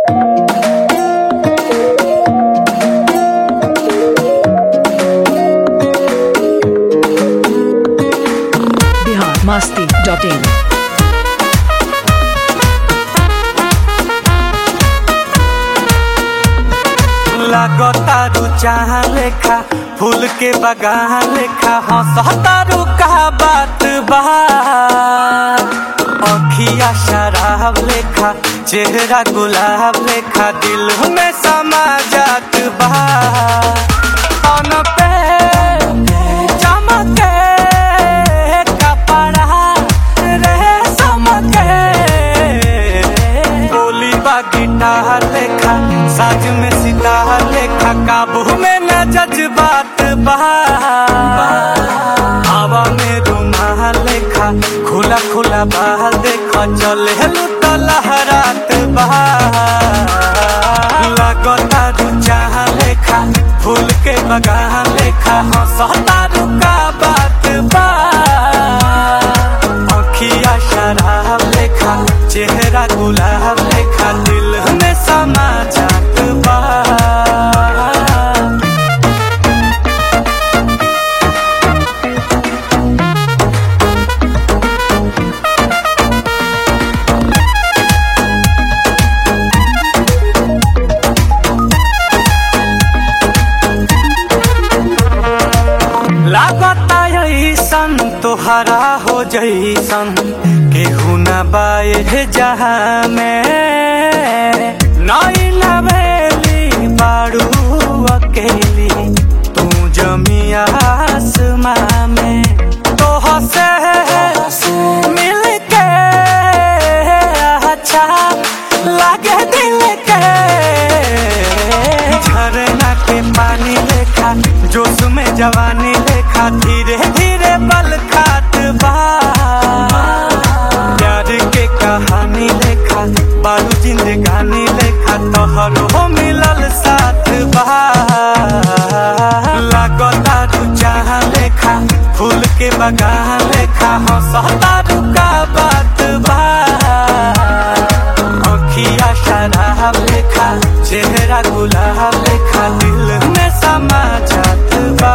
biharmasti.in लागतारू चाह लेखा फूल के बगान लेखा हंसतारू का बात बा अखिया शराब लेखा चेहरा गुलाब लेखा दिल में समा जात बा तन पे चमके कपड़ा रेशम के बोली बा गिटार लेखा साज में सितार लेखा काबू में न जज्बात बा हवा में रुमाल लेखा खुला खुला बाल देखा चले लुट लहरात बा लागतारू चाह लेखा फूल के बगान लेखा हंसतारू का बात बा अखिया शराब लेखा चेहरा गुलाब लेखा दिल में समा जात बा लागता ऐसन तोहरा हो जैसन केहू न बाए जहाँ में नई नवेली बारू अकेली तू जमिया आसमां में तोह से मिल के अच्छा लागे दिल के झरना के पानी लेखा जोश में जवानी लेखा धीरे धीरे बल खात बा प्यार के कहानी लेखा बारू जिंदगानी लेखा तोहर हो मिलल साथ बा लागतारू चाह लेखा फूल के बगान लेखा हंसतारू का बात बा अखिया शराब लेखा चेहरा गुलाब लेखा दिल में समा जात बा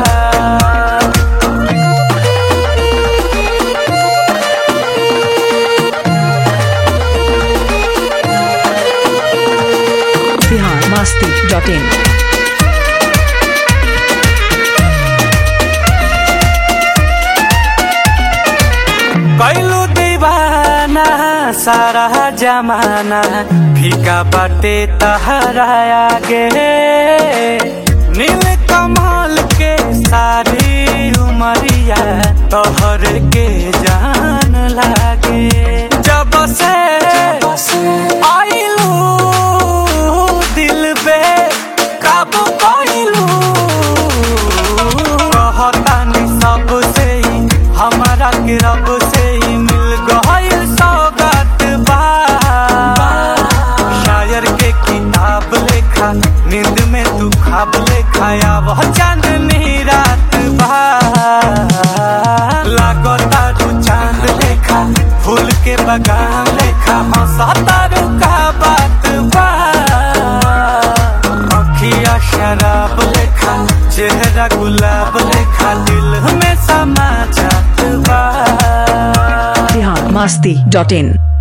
biharmasti.in कैलू दीवाना सारा जमाना फीका बाटे तहरा आगे नील कमल के सारी उमरिया तोहर के जान लागे जब से आइलू दिल बे काबू कइलू कहतानी सबसे हमारा के रब से ही मिल गइल सौगात बा शायर के किताब लेखा नींद में तू ख्वाब लेखा वह चांदनी रात बा लागतारू चांद लेखा फूल के बगान लेखा हंसतारू का बात बा अखिया शराब लेखा चेहरा गुलाब लेखा दिल में समा जात बा biharmasti.in